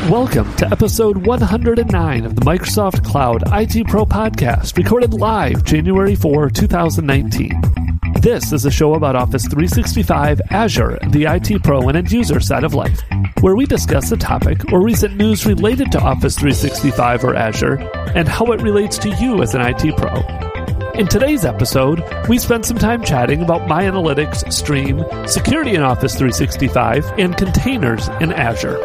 Welcome to episode 109 of the Microsoft Cloud IT Pro Podcast, recorded live January 4, 2019. This is a show about Office 365, Azure, and the IT Pro and end user side of life, where we discuss a topic or recent news related to Office 365 or Azure and how it relates to you as an IT Pro. In today's episode, we spent some time chatting about My Analytics, Stream, security in Office 365, and containers in Azure.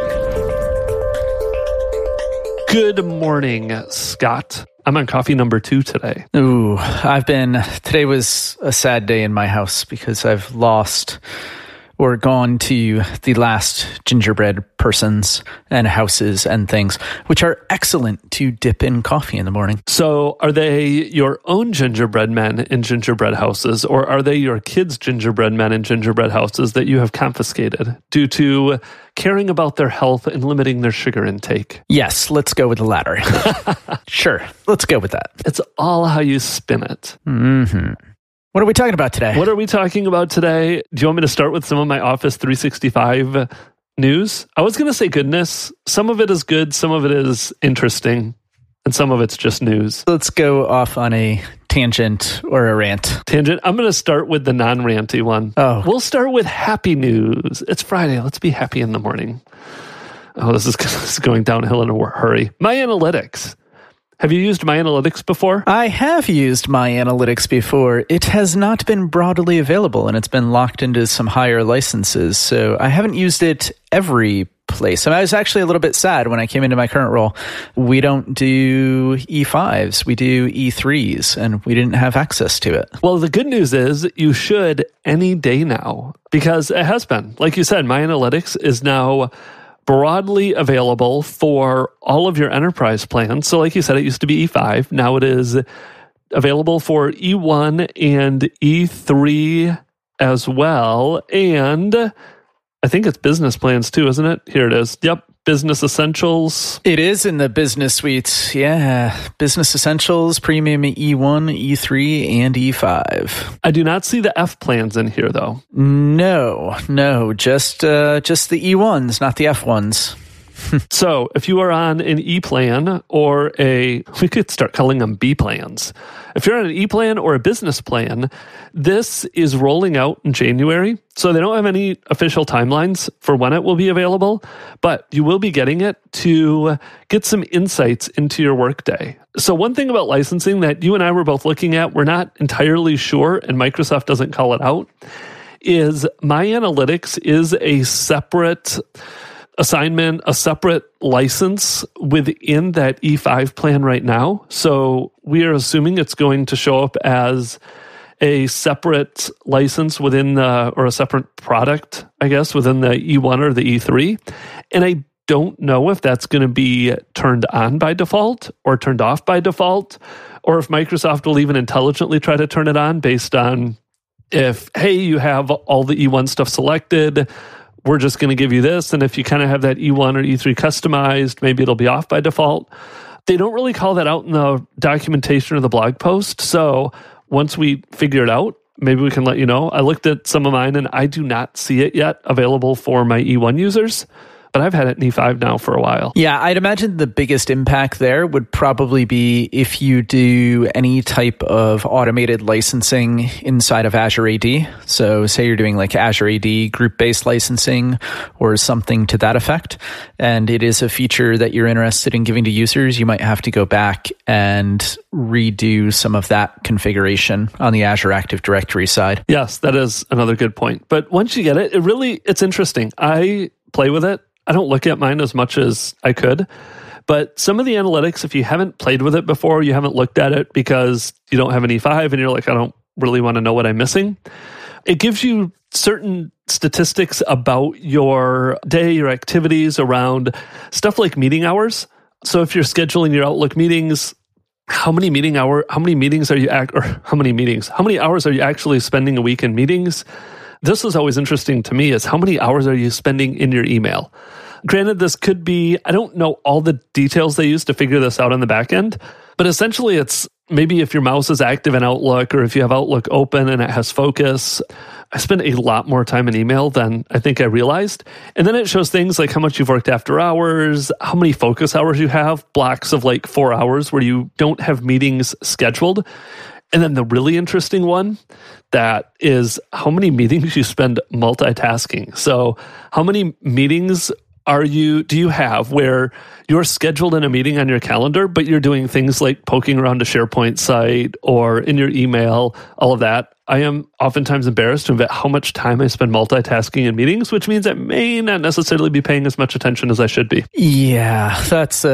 Good morning, Scott. I'm on coffee number 2 today. Ooh, today was a sad day in my house because I've lost or gone to the last gingerbread persons and houses and things, which are excellent to dip in coffee in the morning. So are they your own gingerbread men in gingerbread houses, or are they your kids' gingerbread men in gingerbread houses that you have confiscated due to caring about their health and limiting their sugar intake? Yes, let's go with the latter. Sure, let's go with that. It's all how you spin it. Mm-hmm. What are we talking about today? What are we talking about today? Do you want me to start with some of my Office 365 news? I was going to say goodness. Some of it is good, some of it is interesting, and some of it's just news. Let's go off on a tangent or a rant. Tangent. I'm going to start with the non-ranty one. Oh. We'll start with happy news. It's Friday. Let's be happy in the morning. Oh, this is going downhill in a hurry. My Analytics. Have you used My Analytics before? I have used My Analytics before. It has not been broadly available, and it's been locked into some higher licenses, so I haven't used it every place. And I was actually a little bit sad when I came into my current role. We don't do E5s, we do E3s, and we didn't have access to it. Well, the good news is you should any day now, because it has been. Like you said, My Analytics is now broadly available for all of your enterprise plans. So like you said, it used to be E5. Now it is available for E1 and E3 as well. And I think it's business plans too, isn't it? Here it is. Yep. Business Essentials. It is in the business suites. Yeah. Business Essentials, Premium E1, E3, and E5. I do not see the F plans in here though. No, just the E1s, not the F ones. So if you are on an E plan or we could start calling them B plans. If you're on an E plan or a business plan, this is rolling out in January. So they don't have any official timelines for when it will be available, but you will be getting it to get some insights into your workday. So one thing about licensing that you and I were both looking at, we're not entirely sure, and Microsoft doesn't call it out, is My Analytics is a separate assignment, a separate license within that E5 plan right now. So we are assuming it's going to show up as a separate license or a separate product, I guess, within the E1 or the E3. And I don't know if that's going to be turned on by default or turned off by default, or if Microsoft will even intelligently try to turn it on based on if, hey, you have all the E1 stuff selected, we're just going to give you this. And if you kind of have that E1 or E3 customized, maybe it'll be off by default. They don't really call that out in the documentation or the blog post. So once we figure it out, maybe we can let you know. I looked at some of mine and I do not see it yet available for my E1 users, but I've had it in E5 now for a while. Yeah, I'd imagine the biggest impact there would probably be if you do any type of automated licensing inside of Azure AD. So say you're doing like Azure AD group-based licensing or something to that effect, and it is a feature that you're interested in giving to users, you might have to go back and redo some of that configuration on the Azure Active Directory side. Yes, that is another good point. But once you get it, it's interesting. I play with it. I don't look at mine as much as I could, but some of the analytics, if you haven't played with it before, you haven't looked at it because you don't have an E5 and you're like, I don't really want to know what I'm missing. It gives you certain statistics about your day, your activities around stuff like meeting hours. So if you're scheduling your Outlook meetings, how many hours are you actually spending a week in meetings? This is always interesting to me, is how many hours are you spending in your email? Granted, this could be, I don't know all the details they use to figure this out on the back end, But essentially, it's maybe if your mouse is active in Outlook or if you have Outlook open and it has focus. I spend a lot more time in email than I think I realized. And then it shows things like how much you've worked after hours, how many focus hours you have, blocks of like 4 hours where you don't have meetings scheduled. And then the really interesting one, that is how many meetings you spend multitasking. So how many meetings do you have where you're scheduled in a meeting on your calendar, but you're doing things like poking around a SharePoint site or in your email, all of that. I am oftentimes embarrassed to admit how much time I spend multitasking in meetings, which means I may not necessarily be paying as much attention as I should be. Yeah, that's,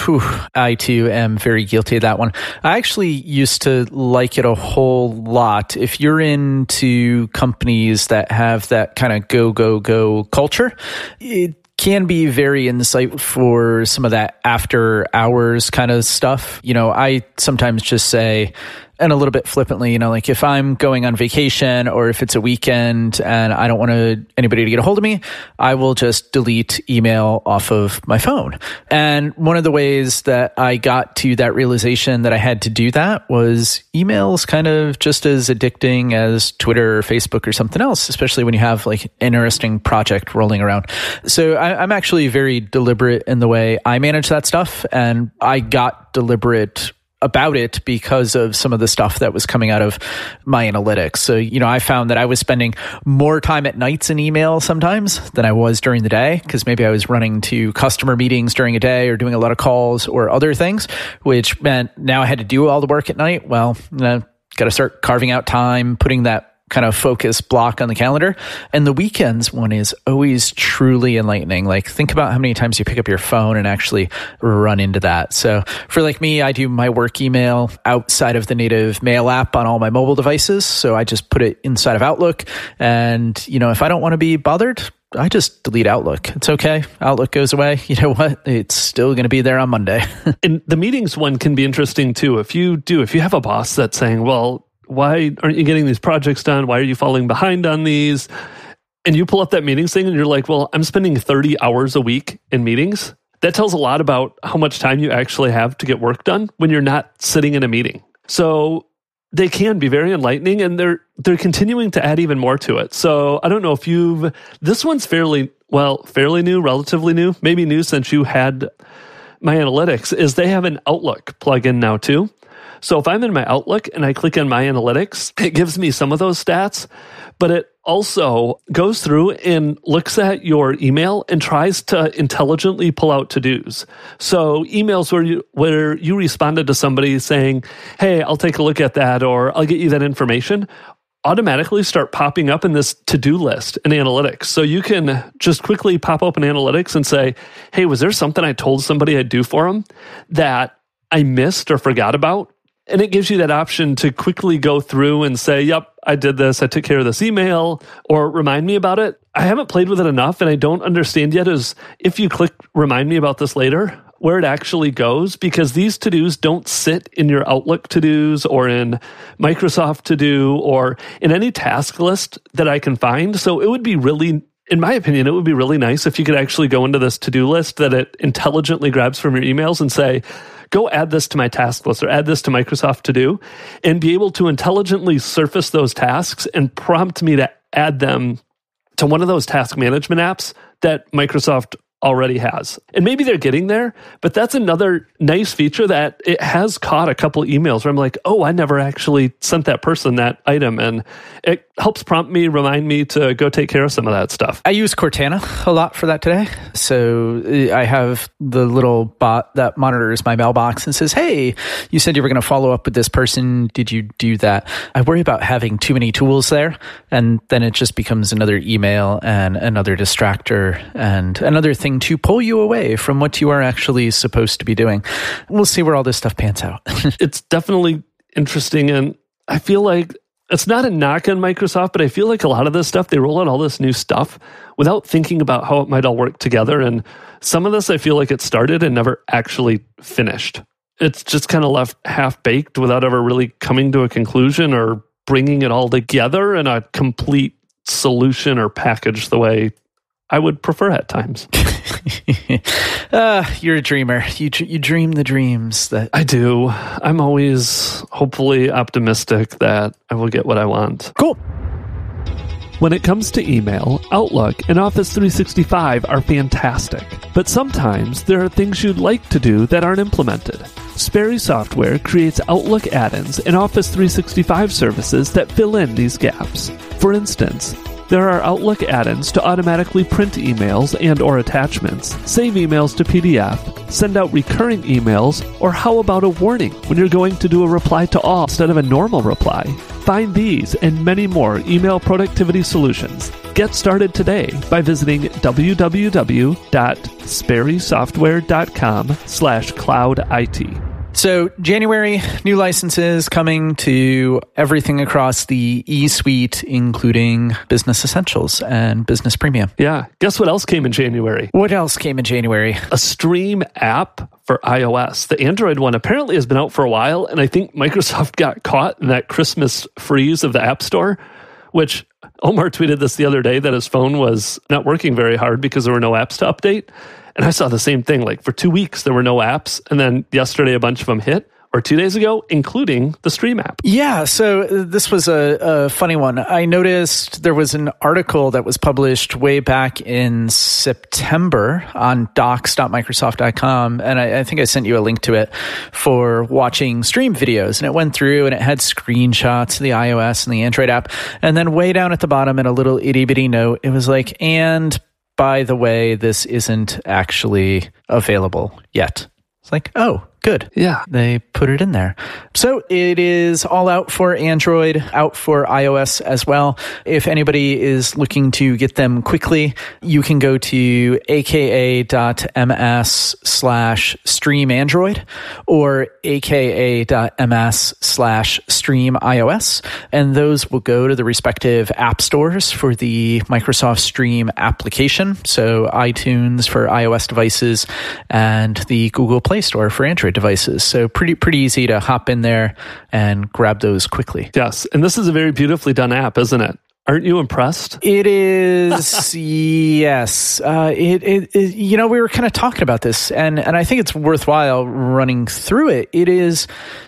I too am very guilty of that one. I actually used to like it a whole lot. If you're into companies that have that kind of go culture, it can be very insightful for some of that after hours kind of stuff. I sometimes just say, and a little bit flippantly, like if I'm going on vacation or if it's a weekend and I don't want anybody to get a hold of me, I will just delete email off of my phone. And one of the ways that I got to that realization that I had to do that was email's kind of just as addicting as Twitter or Facebook or something else, especially when you have like an interesting project rolling around. So I'm actually very deliberate in the way I manage that stuff. And I got deliberate about it because of some of the stuff that was coming out of my analytics. So, I found that I was spending more time at nights in email sometimes than I was during the day, because maybe I was running to customer meetings during a day or doing a lot of calls or other things, which meant now I had to do all the work at night. Well, got to start carving out time, putting that kind of focus block on the calendar. And the weekends one is always truly enlightening. Like, think about how many times you pick up your phone and actually run into that. So for like me, I do my work email outside of the native mail app on all my mobile devices. So I just put it inside of Outlook. And, if I don't want to be bothered, I just delete Outlook. It's okay. Outlook goes away. You know what? It's still going to be there on Monday. And the meetings one can be interesting too. If you have a boss that's saying, well, why aren't you getting these projects done? Why are you falling behind on these? And you pull up that meetings thing and you're like, well, I'm spending 30 hours a week in meetings. That tells a lot about how much time you actually have to get work done when you're not sitting in a meeting. So they can be very enlightening, and they're continuing to add even more to it. So I don't know if this one's fairly new, relatively new, maybe new since you had my analytics, is they have an Outlook plugin now too. So if I'm in my Outlook and I click on my analytics, it gives me some of those stats, but it also goes through and looks at your email and tries to intelligently pull out to-dos. So emails where you responded to somebody saying, hey, I'll take a look at that, or I'll get you that information, automatically start popping up in this to-do list in analytics. So you can just quickly pop open analytics and say, hey, was there something I told somebody I'd do for them that I missed or forgot about? And it gives you that option to quickly go through and say, yep, I did this. I took care of this email, or remind me about it. I haven't played with it enough, and I don't understand yet is if you click remind me about this later, where it actually goes, because these to-dos don't sit in your Outlook to-dos or in Microsoft to-do or in any task list that I can find. So it would be really, in my opinion, it would be really nice if you could actually go into this to-do list that it intelligently grabs from your emails and say, go add this to my task list or add this to Microsoft To Do, and be able to intelligently surface those tasks and prompt me to add them to one of those task management apps that Microsoft already has. And maybe they're getting there, but that's another nice feature that it has caught a couple emails where I'm like, oh, I never actually sent that person that item. And it helps prompt me, remind me to go take care of some of that stuff. I use Cortana a lot for that today. So I have the little bot that monitors my mailbox and says, hey, you said you were going to follow up with this person. Did you do that? I worry about having too many tools there. And then it just becomes another email and another distractor and another thing to pull you away from what you are actually supposed to be doing. We'll see where all this stuff pans out. It's definitely interesting. And I feel like it's not a knock on Microsoft, but I feel like a lot of this stuff, they roll out all this new stuff without thinking about how it might all work together. And some of this, I feel like it started and never actually finished. It's just kind of left half-baked without ever really coming to a conclusion or bringing it all together in a complete solution or package the way I would prefer at times. You're a dreamer. You dream the dreams that... I do. I'm always hopefully optimistic that I will get what I want. Cool. When it comes to email, Outlook and Office 365 are fantastic. But sometimes there are things you'd like to do that aren't implemented. Sperry Software creates Outlook add-ins and Office 365 services that fill in these gaps. For instance, there are Outlook add-ins to automatically print emails and or attachments, save emails to PDF, send out recurring emails, or how about a warning when you're going to do a reply to all instead of a normal reply? Find these and many more email productivity solutions. Get started today by visiting www.sperrysoftware.com/cloudit. So January, new licenses coming to everything across the eSuite, including Business Essentials and Business Premium. Yeah. Guess what else came in January? What else came in January? A Stream app for iOS. The Android one apparently has been out for a while, and I think Microsoft got caught in that Christmas freeze of the App Store, which Omar tweeted this the other day that his phone was not working very hard because there were no apps to update. And I saw the same thing. Like for 2 weeks, there were no apps. And then yesterday, a bunch of them hit, or 2 days ago, including the Stream app. Yeah, so this was a funny one. I noticed there was an article that was published way back in September on docs.microsoft.com, and I think I sent you a link to it for watching Stream videos. And it went through and it had screenshots of the iOS and the Android app. And then way down at the bottom in a little itty-bitty note, it was like, and by the way, this isn't actually available yet. It's like, oh, good. Yeah. They put it in there. So it is all out for Android, out for iOS as well. If anybody is looking to get them quickly, you can go to aka.ms/streamandroid or aka.ms/streamios. And those will go to the respective app stores for the Microsoft Stream application. So iTunes for iOS devices and the Google Play Store for Android devices. So pretty easy to hop in there and grab those quickly. Yes. And this is a very beautifully done app, isn't it? Aren't you impressed? It is, yes. We were kind of talking about this, and I think it's worthwhile running through it. It is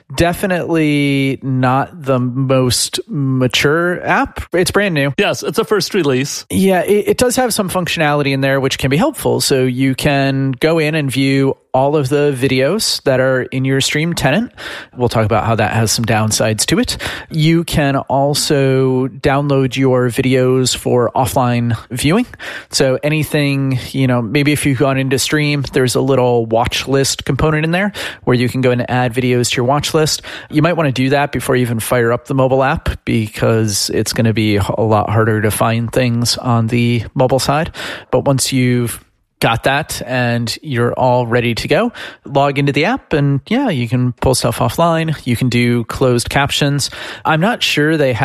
definitely not the most mature app. It's brand new. Yes, it's a first release. Yeah, it does have some functionality in there which can be helpful. So you can go in and view all of the videos that are in your Stream tenant. We'll talk about how that has some downsides to it. You can also download your videos for offline viewing. So anything, maybe if you've gone into Stream, there's a little watch list component in there where you can go and add videos to your watch list. You might want to do that before you even fire up the mobile app because it's going to be a lot harder to find things on the mobile side. But once you've got that and you're all ready to go, log into the app and you can pull stuff offline. You can do closed captions. I'm not sure they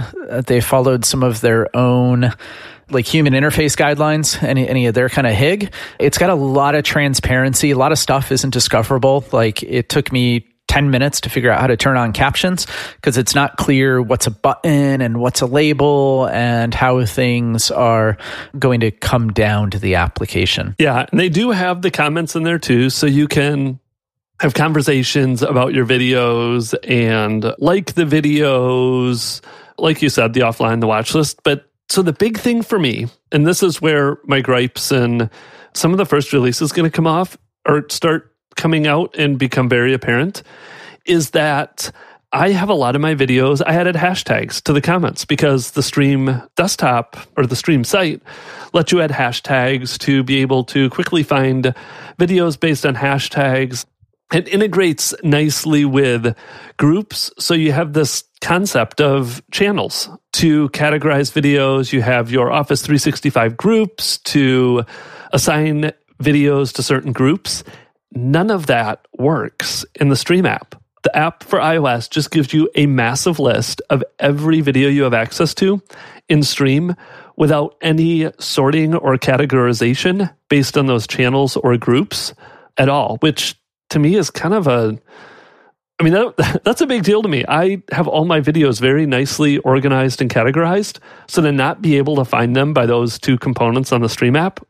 followed some of their own like human interface guidelines, any of their kind of HIG. It's got a lot of transparency. A lot of stuff isn't discoverable. Like it took me 10 minutes to figure out how to turn on captions because it's not clear what's a button and what's a label and how things are going to come down to the application. Yeah, and they do have the comments in there too, so you can have conversations about your videos and like the videos, like you said, the offline, the watch list. But so the big thing for me, and this is where my gripes and some of the first release is going to come off or start coming out and become very apparent, is that I have a lot of my videos, I added hashtags to the comments because the Stream desktop or the Stream site lets you add hashtags to be able to quickly find videos based on hashtags. It integrates nicely with groups. So you have this concept of channels to categorize videos. You have your Office 365 groups to assign videos to certain groups. None of that works in the Stream app. The app for iOS just gives you a massive list of every video you have access to in Stream without any sorting or categorization based on those channels or groups at all, which to me is kind of a I mean, that's a big deal to me. I have all my videos very nicely organized and categorized. So to not be able to find them by those two components on the Stream app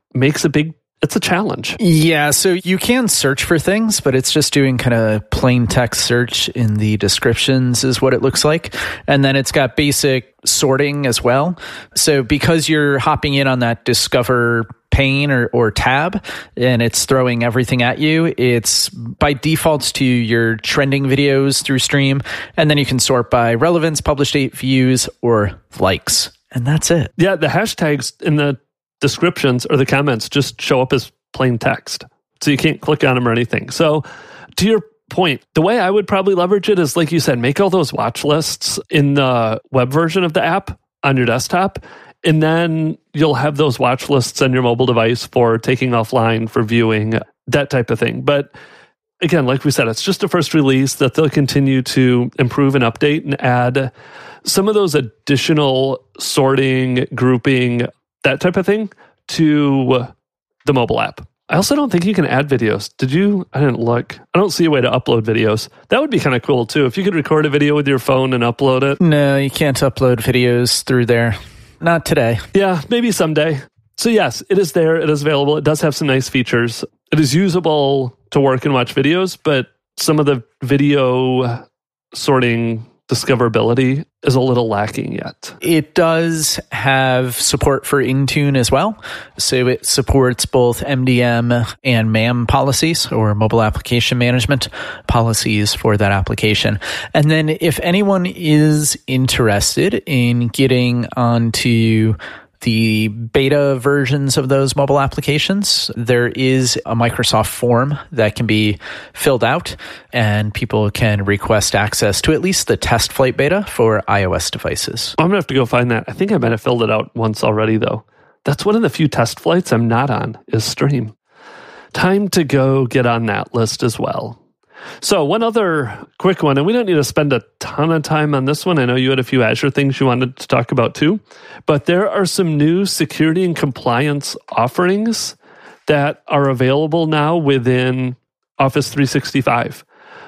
it's a challenge. Yeah, so you can search for things, but it's just doing kind of plain text search in the descriptions is what it looks like. And then it's got basic sorting as well. So because you're hopping in on that Discover pane or tab, and it's throwing everything at you, it's by default to your trending videos through Stream. And then you can sort by relevance, published date, views, or likes. And that's it. Yeah, the hashtags in the descriptions or the comments just show up as plain text. So you can't click on them or anything. So to your point, the way I would probably leverage it is, like you said, make all those watch lists in the web version of the app on your desktop. And then you'll have those watch lists on your mobile device for taking offline, for viewing, that type of thing. But again, like we said, it's just a first release that they'll continue to improve and update and add some of those additional sorting, grouping, that type of thing to the mobile app. I also don't think you can add videos. I didn't look. I don't see a way to upload videos. That would be kind of cool too. If you could record a video with your phone and upload it. No, you can't upload videos through there. Not today. Yeah, maybe someday. So yes, it is there. It is available. It does have some nice features. It is usable to work and watch videos, but some of the video sorting discoverability is a little lacking yet. It does have support for Intune as well. So it supports both MDM and MAM policies, or mobile application management policies for that application. And then if anyone is interested in getting onto the beta versions of those mobile applications, there is a Microsoft form that can be filled out, and people can request access to at least the test flight beta for iOS devices. I'm going to have to go find that. I think I might have filled it out once already, though. That's one of the few test flights I'm not on, is Stream. Time to go get on that list as well. So one other quick one, and we don't need to spend a ton of time on this one. I know you had a few Azure things you wanted to talk about too, but there are some new security and compliance offerings that are available now within Office 365.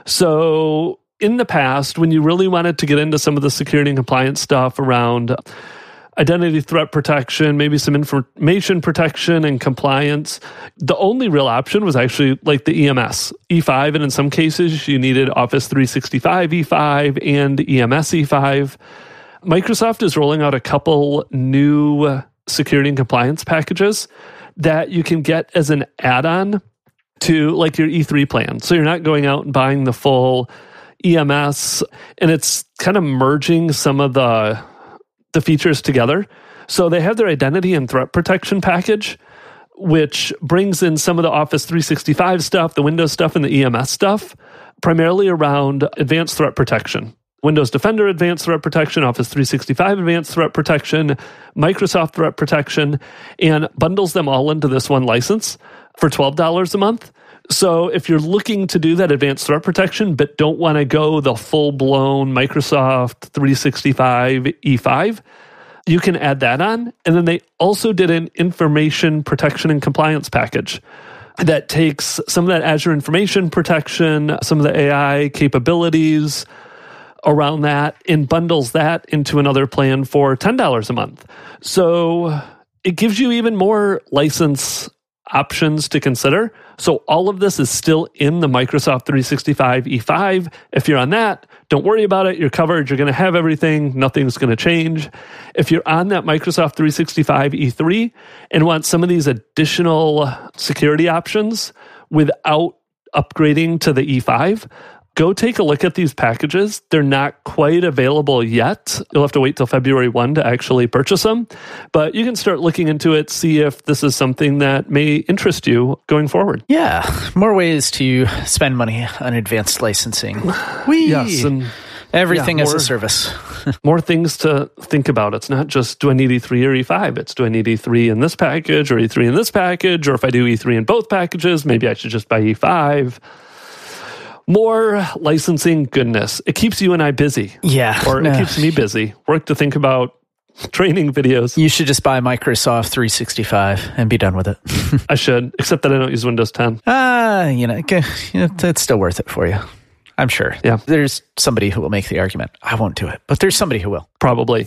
So in the past, when you really wanted to get into some of the security and compliance stuff around identity threat protection, maybe some information protection and compliance, the only real option was actually like the EMS E5, and in some cases you needed Office 365 E5 and EMS E5. Microsoft is rolling out a couple new security and compliance packages that you can get as an add-on to like your E3 plan. So you're not going out and buying the full EMS, and it's kind of merging some of the features together. So they have their identity and threat protection package, which brings in some of the Office 365 stuff, the Windows stuff, and the EMS stuff, primarily around advanced threat protection. Windows Defender Advanced Threat Protection, Office 365 Advanced Threat Protection, Microsoft Threat Protection, and bundles them all into this one license for $12 a month. So if you're looking to do that advanced threat protection, but don't want to go the full-blown Microsoft 365 E5, you can add that on. And then they also did an information protection and compliance package that takes some of that Azure information protection, some of the AI capabilities around that, and bundles that into another plan for $10 a month. So it gives you even more license options to consider. So all of this is still in the Microsoft 365 E5. If you're on that, don't worry about it. You're covered. You're going to have everything. Nothing's going to change. If you're on that Microsoft 365 E3 and want some of these additional security options without upgrading to the E5, go take a look at these packages. They're not quite available yet. You'll have to wait till February 1 to actually purchase them. But you can start looking into it, see if this is something that may interest you going forward. Yeah, more ways to spend money on advanced licensing. Yes, and everything as a service. More things to think about. It's not just, do I need E3 or E5? It's, do I need E3 in this package or E3 in this package? Or if I do E3 in both packages, maybe I should just buy E5. More licensing goodness. It keeps you and I busy. Yeah. Or it keeps me busy. Work to think about training videos. You should just buy Microsoft 365 and be done with it. I should, except that I don't use Windows 10. It's still worth it for you. I'm sure. Yeah. There's somebody who will make the argument. I won't do it, but there's somebody who will. Probably.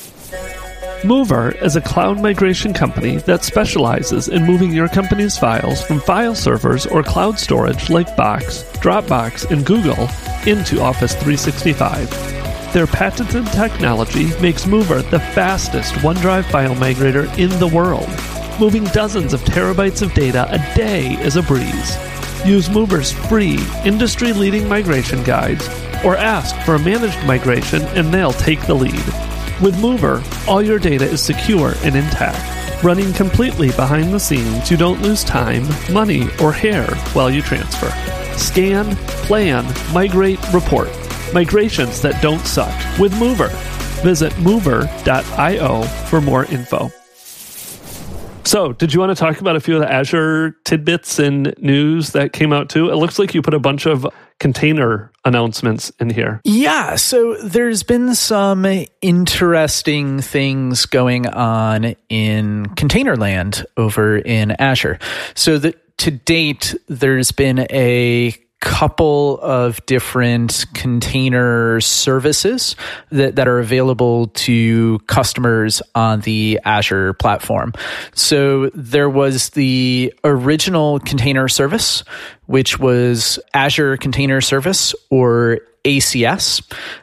Mover is a cloud migration company that specializes in moving your company's files from file servers or cloud storage like Box, Dropbox, and Google into Office 365. Their patented technology makes Mover the fastest OneDrive file migrator in the world. Moving dozens of terabytes of data a day is a breeze. Use Mover's free, industry-leading migration guides, or ask for a managed migration and they'll take the lead. With Mover, all your data is secure and intact. Running completely behind the scenes, you don't lose time, money, or hair while you transfer. Scan, plan, migrate, report. Migrations that don't suck with Mover. Visit mover.io for more info. So, did you want to talk about a few of the Azure tidbits and news that came out too? It looks like you put a bunch of container announcements in here. Yeah, so there's been some interesting things going on in container land over in Azure. So to date, there's been a couple of different container services that are available to customers on the Azure platform. So there was the original container service, which was Azure Container Service, or ACS.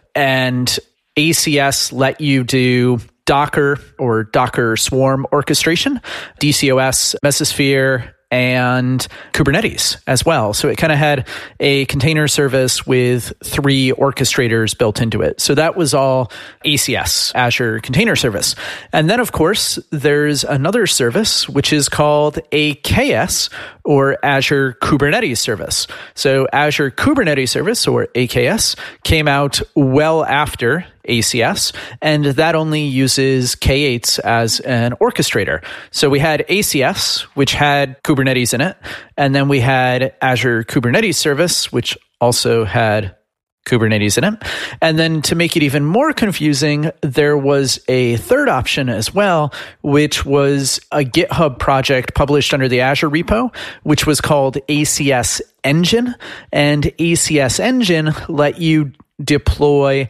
And ACS let you do Docker or Docker Swarm orchestration, DCOS, Mesosphere, and Kubernetes as well. So it kind of had a container service with 3 orchestrators built into it. So that was all ACS, Azure Container Service. And then, of course, there's another service, which is called AKS, or Azure Kubernetes Service. So Azure Kubernetes Service, or AKS, came out well after ACS, and that only uses K8s as an orchestrator. So we had ACS, which had Kubernetes in it, and then we had Azure Kubernetes Service, which also had Kubernetes in it. And then to make it even more confusing, there was a third option as well, which was a GitHub project published under the Azure repo, which was called ACS Engine. And ACS Engine let you deploy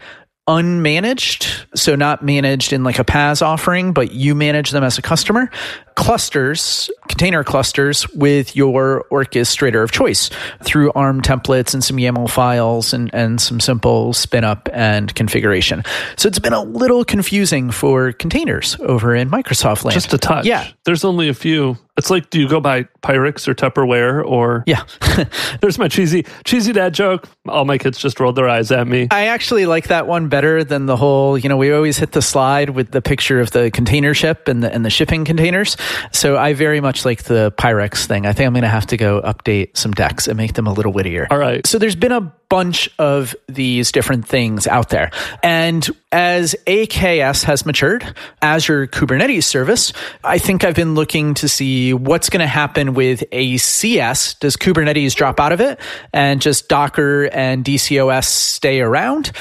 unmanaged, so not managed in like a PaaS offering, but you manage them as a customer, clusters, container clusters with your orchestrator of choice through ARM templates and some YAML files and some simple spin up and configuration. So it's been a little confusing for containers over in Microsoft land. Just a touch. Yeah. There's only a few. It's like, do you go by Pyrex or Tupperware or... Yeah. There's my cheesy dad joke. All my kids just rolled their eyes at me. I actually like that one better than the whole, we always hit the slide with the picture of the container ship and the shipping containers. So I very much like the Pyrex thing. I think I'm going to have to go update some decks and make them a little wittier. All right. So there's been a bunch of these different things out there. And as AKS has matured, Azure Kubernetes Service, I think I've been looking to see what's going to happen with ACS. Does Kubernetes drop out of it and just Docker and DCOS stay around?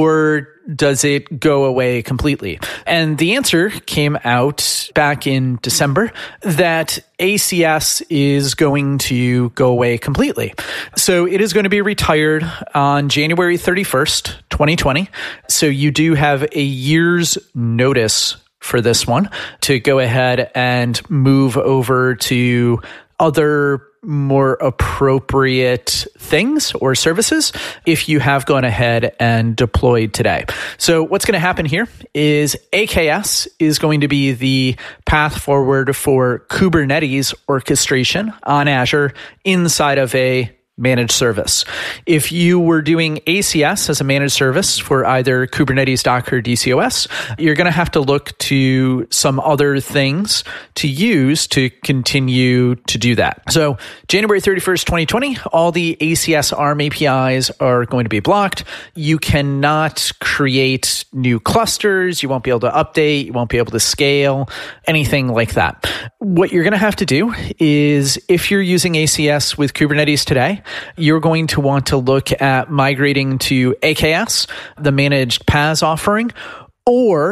Or does it go away completely? And the answer came out back in December that ACS is going to go away completely. So it is going to be retired on January 31st, 2020. So you do have a year's notice for this one to go ahead and move over to other more appropriate things or services if you have gone ahead and deployed today. So what's going to happen here is AKS is going to be the path forward for Kubernetes orchestration on Azure inside of a managed service. If you were doing ACS as a managed service for either Kubernetes, Docker, DCOS, you're going to have to look to some other things to use to continue to do that. So January 31st, 2020, all the ACS ARM APIs are going to be blocked. You cannot create new clusters. You won't be able to update. You won't be able to scale, anything like that. What you're going to have to do is, if you're using ACS with Kubernetes today, you're going to want to look at migrating to AKS, the managed PaaS offering, or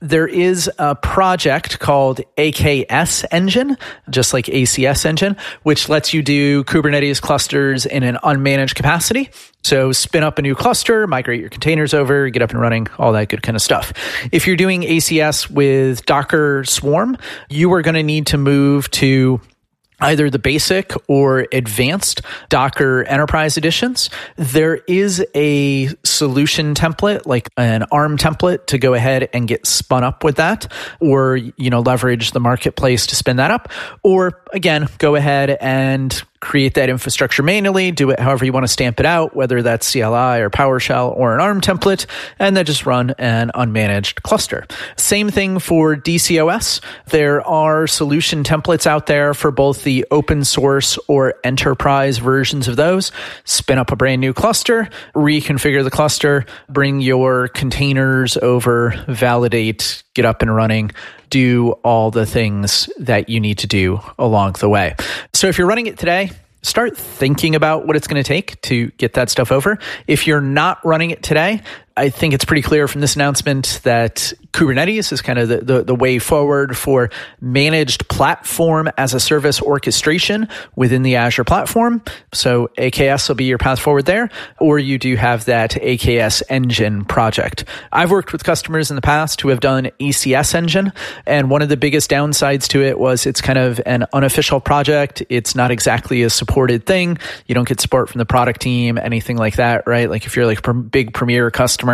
There is a project called AKS Engine, just like ACS Engine, which lets you do Kubernetes clusters in an unmanaged capacity. So spin up a new cluster, migrate your containers over, get up and running, all that good kind of stuff. If you're doing ACS with Docker Swarm, you are going to need to move to either the basic or advanced Docker Enterprise editions. There is a solution template, like an ARM template, to go ahead and get spun up with that, or, leverage the marketplace to spin that up. Or again, go ahead and create that infrastructure manually, do it however you want to stamp it out, whether that's CLI or PowerShell or an ARM template, and then just run an unmanaged cluster. Same thing for DCOS. There are solution templates out there for both the open source or enterprise versions of those. Spin up a brand new cluster, reconfigure the cluster, bring your containers over, validate, get up and running, do all the things that you need to do along the way. So if you're running it today, start thinking about what it's going to take to get that stuff over. If you're not running it today, I think it's pretty clear from this announcement that Kubernetes is kind of the way forward for managed platform as a service orchestration within the Azure platform. So AKS will be your path forward there, or you do have that AKS Engine project. I've worked with customers in the past who have done ACS Engine, and one of the biggest downsides to it was it's kind of an unofficial project. It's not exactly a supported thing. You don't get support from the product team, anything like that, right? Like if you're like a big Premier customer,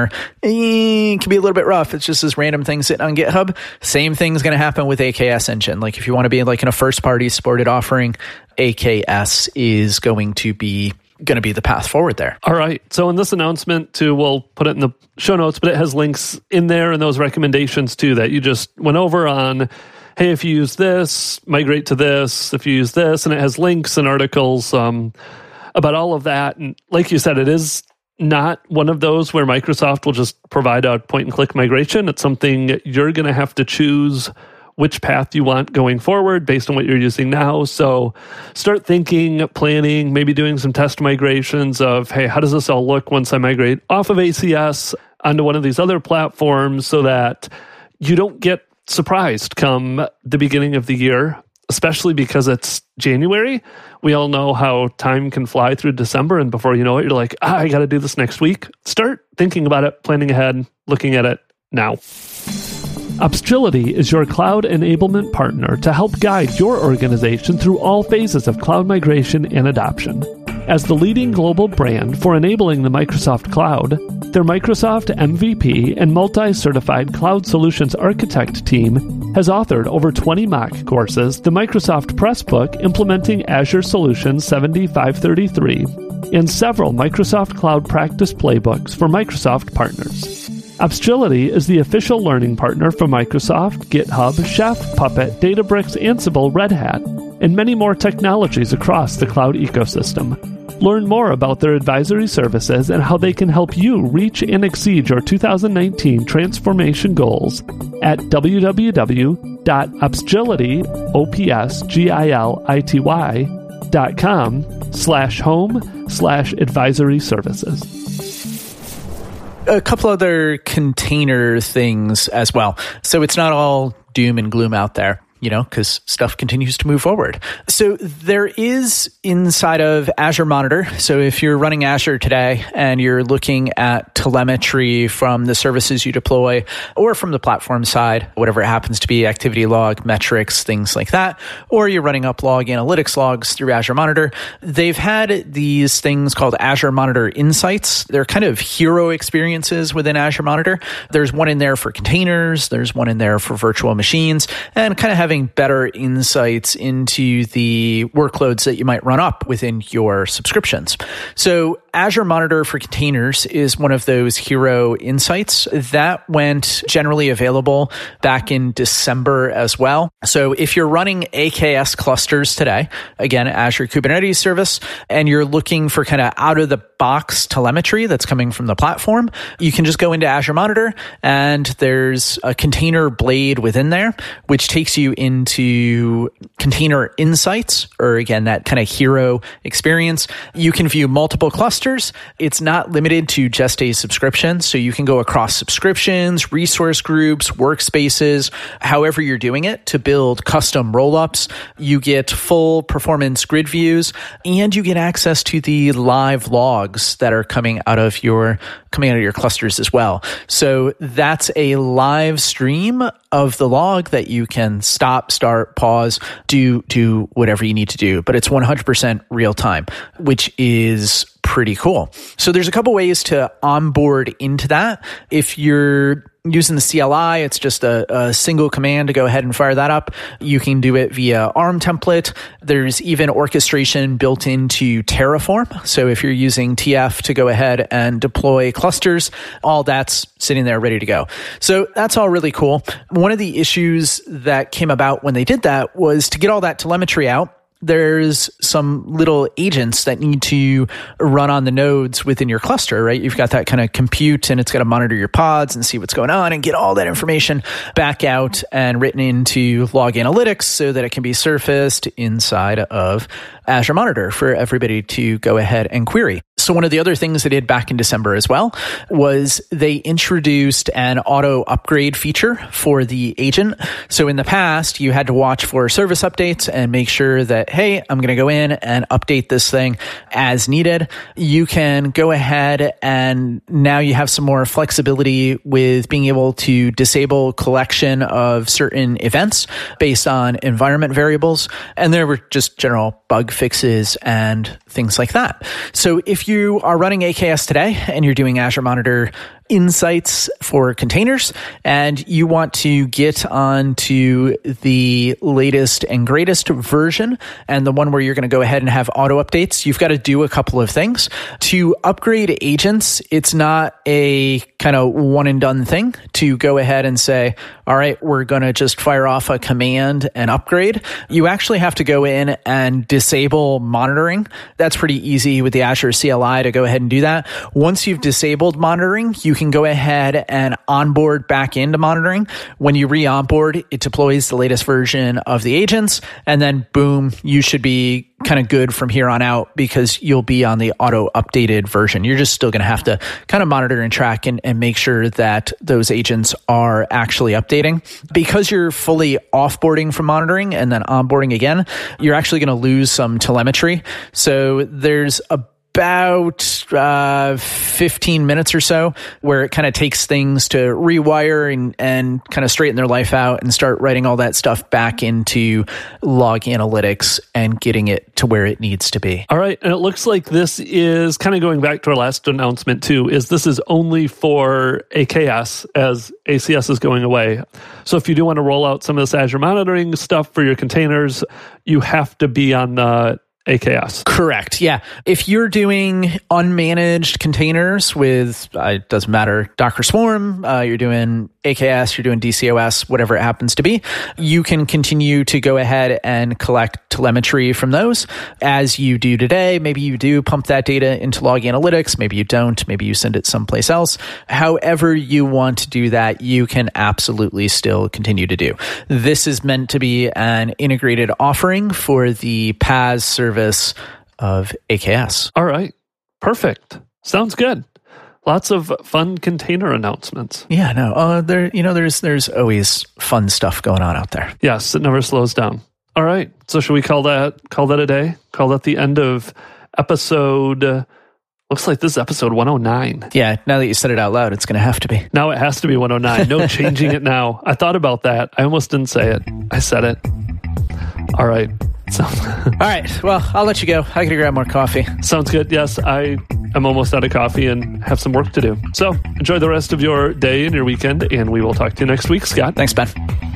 it can be a little bit rough. It's just this random thing sitting on GitHub. Same thing's going to happen with AKS Engine. Like if you want to be like in a first party supported offering, AKS is going to be the path forward there. All right. So in this announcement too, we'll put it in the show notes, but it has links in there and those recommendations too that you just went over on. Hey, if you use this, migrate to this. If you use this, and it has links and articles about all of that. And like you said, it is not one of those where Microsoft will just provide a point-and-click migration. It's something you're going to have to choose which path you want going forward based on what you're using now. So start thinking, planning, maybe doing some test migrations of, hey, how does this all look once I migrate off of ACS onto one of these other platforms so that you don't get surprised come the beginning of the year, especially because it's January. We all know how time can fly through December, and before you know it, you're like, I got to do this next week. Start thinking about it, planning ahead, looking at it now. Opsgility is your cloud enablement partner to help guide your organization through all phases of cloud migration and adoption. As the leading global brand for enabling the Microsoft Cloud, their Microsoft MVP and multi-certified cloud solutions architect team has authored over 20 mock courses, the Microsoft Pressbook implementing Azure Solutions 7533, and several Microsoft Cloud practice playbooks for Microsoft partners. Opsgility is the official learning partner for Microsoft, GitHub, Chef, Puppet, Databricks, Ansible, Red Hat, and many more technologies across the cloud ecosystem. Learn more about their advisory services and how they can help you reach and exceed your 2019 transformation goals at www.opsgility.com/home/advisory services. A couple other container things as well. So it's not all doom and gloom out there, because stuff continues to move forward. So there is inside of Azure Monitor. So if you're running Azure today and you're looking at telemetry from the services you deploy or from the platform side, whatever it happens to be, activity log, metrics, things like that, or you're running up log analytics logs through Azure Monitor, they've had these things called Azure Monitor Insights. They're kind of hero experiences within Azure Monitor. There's one in there for containers. There's one in there for virtual machines, and kind of having better insights into the workloads that you might run up within your subscriptions. So Azure Monitor for Containers is one of those hero insights that went generally available back in December as well. So if you're running AKS clusters today, again, Azure Kubernetes Service, and you're looking for kind of out-of-the-box telemetry that's coming from the platform, you can just go into Azure Monitor, and there's a container blade within there, which takes you into Container Insights, or again, that kind of hero experience. You can view multiple clusters clusters, it's not limited to just a subscription. So you can go across subscriptions, resource groups, workspaces, however you're doing it to build custom rollups. You get full performance grid views, and you get access to the live logs that are coming out of your clusters as well. So that's a live stream of the log that you can stop, start, pause, do whatever you need to do. But it's 100% real time, which is pretty cool. So there's a couple ways to onboard into that. If you're using the CLI, it's just a single command to go ahead and fire that up. You can do it via ARM template. There's even orchestration built into Terraform. So if you're using TF to go ahead and deploy clusters, all that's sitting there ready to go. So that's all really cool. One of the issues that came about when they did that was to get all that telemetry out. There's some little agents that need to run on the nodes within your cluster, right? You've got that kind of compute, and it's got to monitor your pods and see what's going on and get all that information back out and written into Log Analytics so that it can be surfaced inside of Azure Monitor for everybody to go ahead and query. So one of the other things they did back in December as well was they introduced an auto upgrade feature for the agent. So in the past, you had to watch for service updates and make sure that, hey, I'm going to go in and update this thing as needed. You can go ahead and now you have some more flexibility with being able to disable collection of certain events based on environment variables. And there were just general bug fixes and things like that. So if you are running AKS today and you're doing Azure Monitor Insights for containers and you want to get onto the latest and greatest version and the one where you're going to go ahead and have auto updates, you've got to do a couple of things. To upgrade agents, it's not a kind of one and done thing to go ahead and say, all right, we're going to just fire off a command and upgrade. You actually have to go in and disable monitoring. That's pretty easy with the Azure CLI to go ahead and do that. Once you've disabled monitoring, you can go ahead and onboard back into monitoring. When you re-onboard, it deploys the latest version of the agents, and then boom, you should be kind of good from here on out because you'll be on the auto updated version. You're just still going to have to kind of monitor and track and make sure that those agents are actually updating. Because you're fully offboarding from monitoring and then onboarding again, you're actually going to lose some telemetry. So there's about 15 minutes or so where it kind of takes things to rewire and kind of straighten their life out and start writing all that stuff back into Log Analytics and getting it to where it needs to be. All right. And it looks like this is kind of going back to our last announcement too, is this is only for AKS as ACS is going away. So if you do want to roll out some of this Azure monitoring stuff for your containers, you have to be on the AKS. Correct. Yeah. If you're doing unmanaged containers with, it doesn't matter, Docker Swarm, you're doing AKS, you're doing DCOS, whatever it happens to be, you can continue to go ahead and collect telemetry from those as you do today. Maybe you do pump that data into Log Analytics. Maybe you don't. Maybe you send it someplace else. However you want to do that, you can absolutely still continue to do. This is meant to be an integrated offering for the PaaS service of AKS. All right. Perfect. Sounds good. Lots of fun container announcements. Yeah, no. There's always fun stuff going on out there. Yes, it never slows down. All right. So should we call that a day? Call that the end of episode. Looks like this is episode 109. Yeah, now that you said it out loud, it's going to have to be. Now it has to be 109. No changing it now. I thought about that. I almost didn't say it. I said it. All right. So, all right. Well, I'll let you go. I gotta grab more coffee. Sounds good. Yes, I am almost out of coffee and have some work to do. So enjoy the rest of your day and your weekend, and we will talk to you next week, Scott. Thanks, Ben.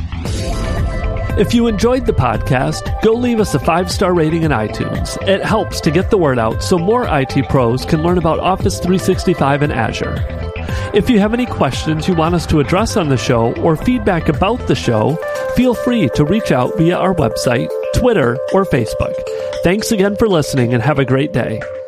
If you enjoyed the podcast, go leave us a 5-star rating in iTunes. It helps to get the word out so more IT pros can learn about Office 365 and Azure. If you have any questions you want us to address on the show or feedback about the show, feel free to reach out via our website, Twitter, or Facebook. Thanks again for listening and have a great day.